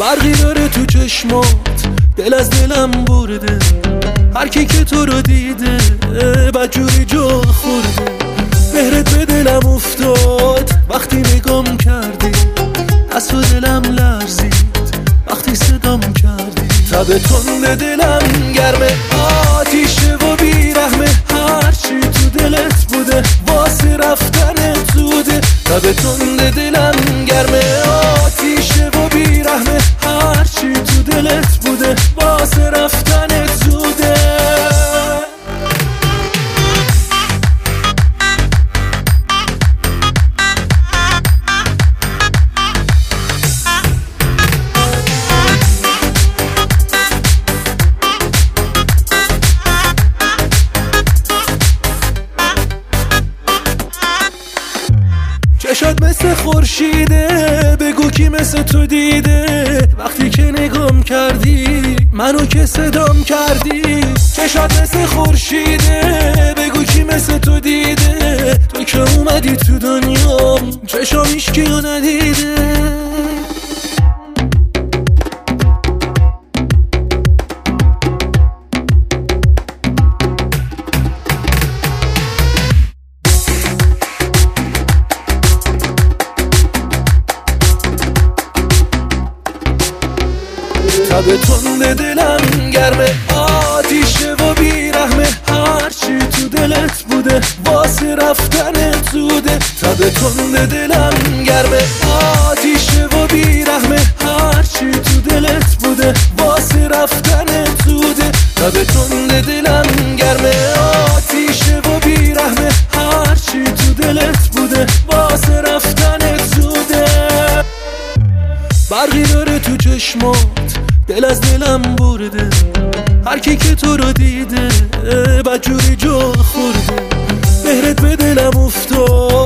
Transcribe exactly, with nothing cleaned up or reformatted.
برقی داره تو چشمات، دل از دلم برده. هر کی که تو رو دیده بدجوری جا خورده. مهرت به دلم افتاد وقتی نگام کردی، از تو دلم لرزید وقتی صدام کردی. تب تند دلم گرمه آتیشه و بیرحمه، هرچی تو دلت بوده واسه رفتنت زوده. تب تند دلم گرمه آتیشه و بیرحمه، هرچی تو دلت بوده واسه رفتنت زوده. چشات مثل خورشیده، بگو کی مثل تو دیده. وقتی که نگام کردی منو که صدام کردی. چشات مثل خورشیده، بگو کی مثل تو دیده. تو که اومدی تو دنیا چشام هیچکیو ندیده. تب تند دلم گرمه آتیشه و بیرحمه، هرچی تو دلت بوده واسه رفتنت زوده. تب تند دلم گرمه آتیشه و بیرحمه، هرچی تو دلت بوده واسه رفتنت زوده. تب تند دلم گرمه آتیشه و بیرحمه، هرچی تو دلت بوده واسه رفتنت زوده. برقی داره تو چشمات، دل از دلم برده. هر کی که تو رو دیده بدجوری جا خورده. مهرت به دلم افتاد